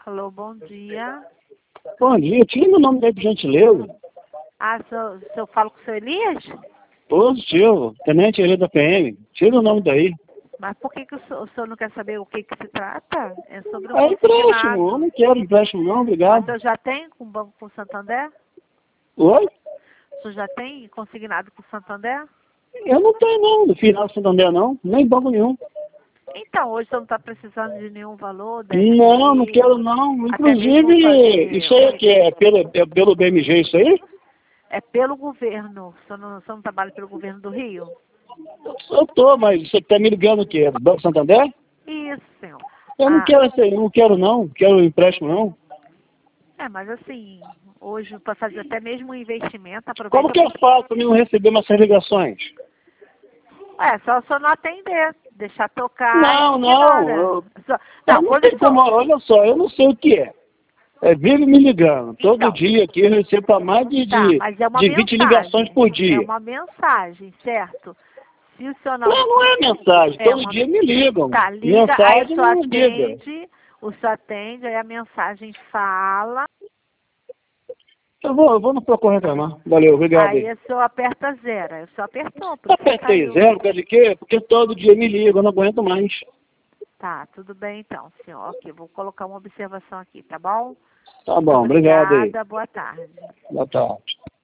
Alô, bom dia. Bom dia, tira meu nome daí, por gentileza. Se eu falo com o seu Elias? Positivo, tenente Elias da PM. Tira o nome daí. Mas por que o senhor não quer saber o que se trata? É sobre um É empréstimo, eu consignado. não quero empréstimo não, Mas o obrigado. senhor já tem com o Banco com o Santander? Oi? O senhor já tem consignado com o Santander? Eu não tenho não, no final do Santander não, nem banco nenhum. Então, hoje o senhor não está precisando de nenhum valor, 10 Não mil, quero não. até mesmo Inclusive, fazer isso aí é que é pelo BMG isso aí? É pelo governo. O senhor não trabalha pelo governo do Rio? Eu tô, mas você tá me ligando o quê? Do Banco Santander? Isso, senhor. Eu não quero isso aí, não quero empréstimo não. Mas assim, hoje para fazer até mesmo um investimento, Como aproveita. que eu faço para mim não receber umas ligações? Só o senhor não atender, deixar tocar Não, e não. ignora. Não, não tem como, olha só, eu não sei o que é. Vive me ligando. Todo Então, dia aqui eu recebo para mais mas é uma de 20 ligações mensagem. por É dia. uma mensagem, certo? Se o senhor Não é mensagem, é todo uma dia me ligam. tá, liga, aí o Mensagem senhor não liga. atende, aí a mensagem fala, Eu vou no Procon reclamar. Valeu, obrigado aí aí. o senhor aperta zero. Aí o senhor apertou, por isso que Apertei caiu. zero, por causa de quê? Porque todo dia me ligam, eu não aguento mais. Tá, tudo bem então, senhor. Ok, vou colocar uma observação aqui, tá bom? Tá Muito bom, obrigado aí. obrigada, boa tarde. Boa tarde.